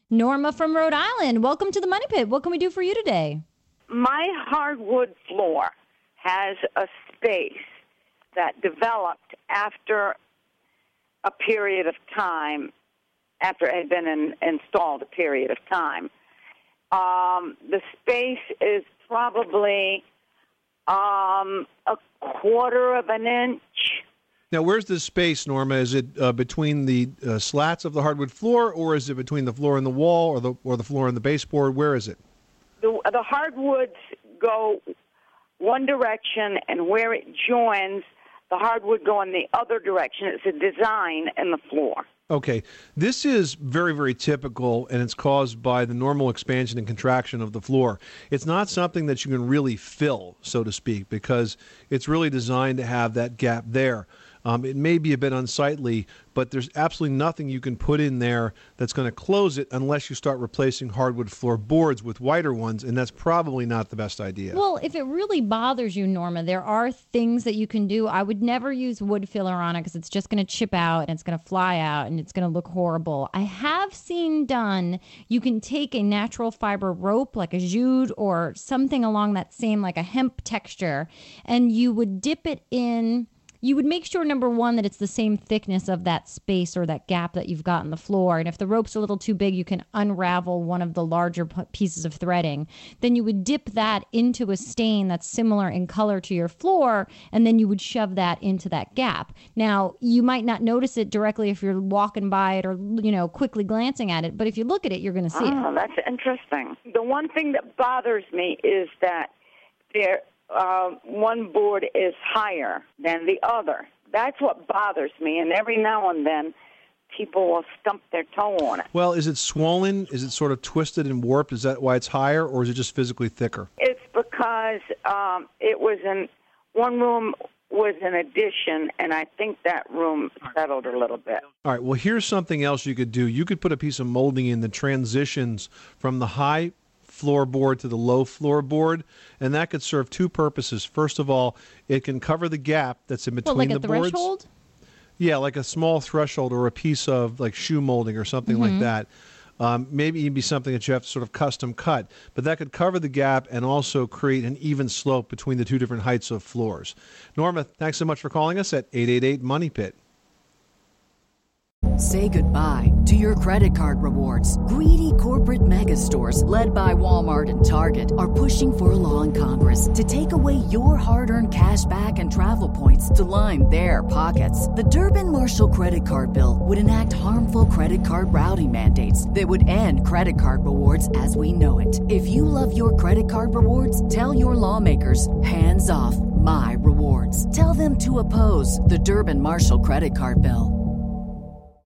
Norma from Rhode Island, welcome to the Money Pit. What can we do for you today? My hardwood floor has a space that developed after a period of time, after it had been installed a period of time. The space is probably a quarter of an inch. Now, where's this space, Norma? Is it between the slats of the hardwood floor, or is it between the floor and the wall, or the floor and the baseboard? Where is it? The hardwoods go one direction, and where it joins, the hardwood go in the other direction. It's a design in the floor. Okay. This is very, very typical, and it's caused by the normal expansion and contraction of the floor. It's not something that you can really fill, so to speak, because it's really designed to have that gap there. It may be a bit unsightly, but there's absolutely nothing you can put in there that's going to close it unless you start replacing hardwood floorboards with whiter ones, and that's probably not the best idea. Well, if it really bothers you, Norma, there are things that you can do. I would never use wood filler on it because it's just going to chip out and it's going to fly out and it's going to look horrible. I have seen done, you can take a natural fiber rope like a jute or something along that same, like a hemp texture, and you would dip it in. You would make sure, number one, that it's the same thickness of that space or that gap that you've got in the floor. And if the rope's a little too big, you can unravel one of the larger pieces of threading. Then you would dip that into a stain that's similar in color to your floor, and then you would shove that into that gap. Now, you might not notice it directly if you're walking by it or, quickly glancing at it, but if you look at it, you're going to see it. Oh, that's interesting. The one thing that bothers me is that one board is higher than the other. That's what bothers me, and every now and then people will stump their toe on it. Well, is it swollen? Is it sort of twisted and warped? Is that why it's higher, or is it just physically thicker? It's because it was one room was an addition, and I think that room settled a little bit. All right, well, here's something else you could do. You could put a piece of molding in that transitions from the high floorboard to the low floorboard, and that could serve two purposes. First of all, it can cover the gap that's in between the boards. Like a threshold? Yeah, like a small threshold or a piece of like shoe molding or something like that. Maybe even be something that you have to sort of custom cut, but that could cover the gap and also create an even slope between the two different heights of floors. Norma, thanks so much for calling us at 888-MONEY-PIT. Say goodbye to your credit card rewards. Greedy corporate mega stores, led by Walmart and Target, are pushing for a law in Congress to take away your hard-earned cash back and travel points to line their pockets. The Durbin-Marshall credit card bill would enact harmful credit card routing mandates that would end credit card rewards as we know it. If you love your credit card rewards, tell your lawmakers, hands off my rewards. Tell them to oppose the Durbin-Marshall credit card bill.